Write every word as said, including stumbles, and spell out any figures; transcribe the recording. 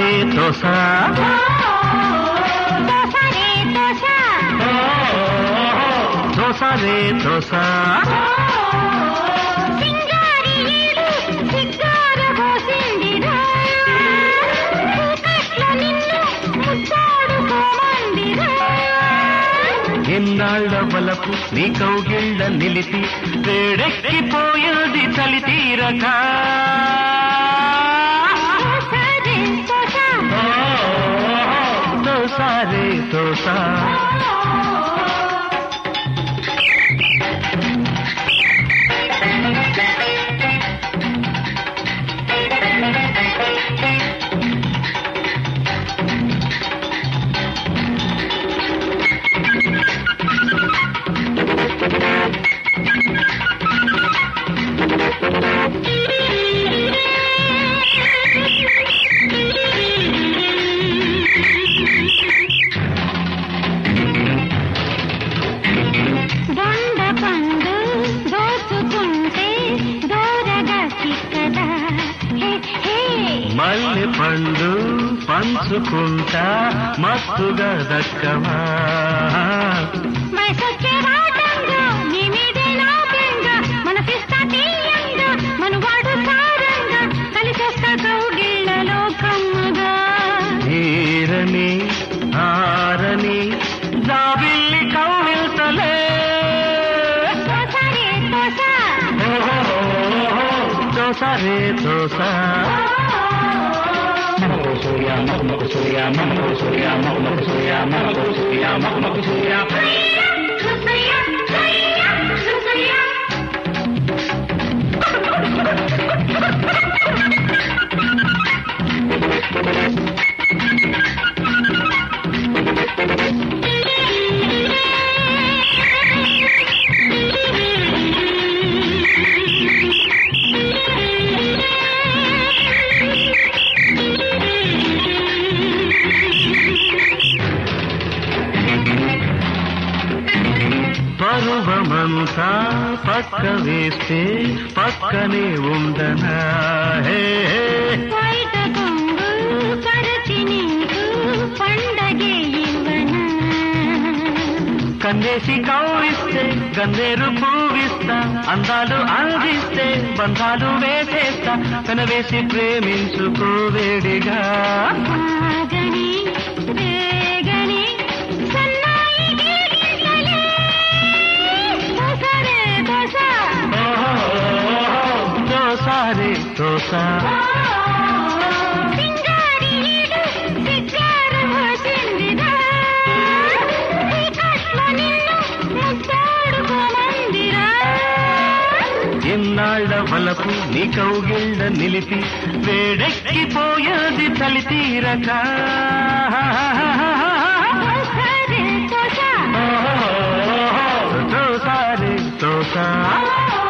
రే తోసా తోసా రే తోసా ఎన్నాళ్ళ వలపు నీ కౌగిళ్ళ నిలిపి వేడెక్కిపోయేది చలి తీరక తోసా రే తోసా మల్లె పండు పంచుకుంటా మత్తుగా దక్కమా ఈరని ఆరని జాబిల్లి కౌగిల్తలే తోసా రే తోసా Surya, Mama Surya, Mama Surya, Mama Surya, Mama Surya, Mama Surya. Surya, Surya, Surya. పరువమంతా పక్క వేస్తే పక్కనే ఉండనా కన్నేసి కౌరిస్తే గన్నేరు పూవిస్తా అందాలు అందిస్తే బంధాలు వేసేస్తా కనవేసి ప్రేమించుకోవేడిగా తోసా రే తోసా ఎన్నాళ్ళ వలపు నీ కౌగిళ్ళ నిలిపి వేడెక్కిపోయేది చలి తీరక తోసా రే తోసా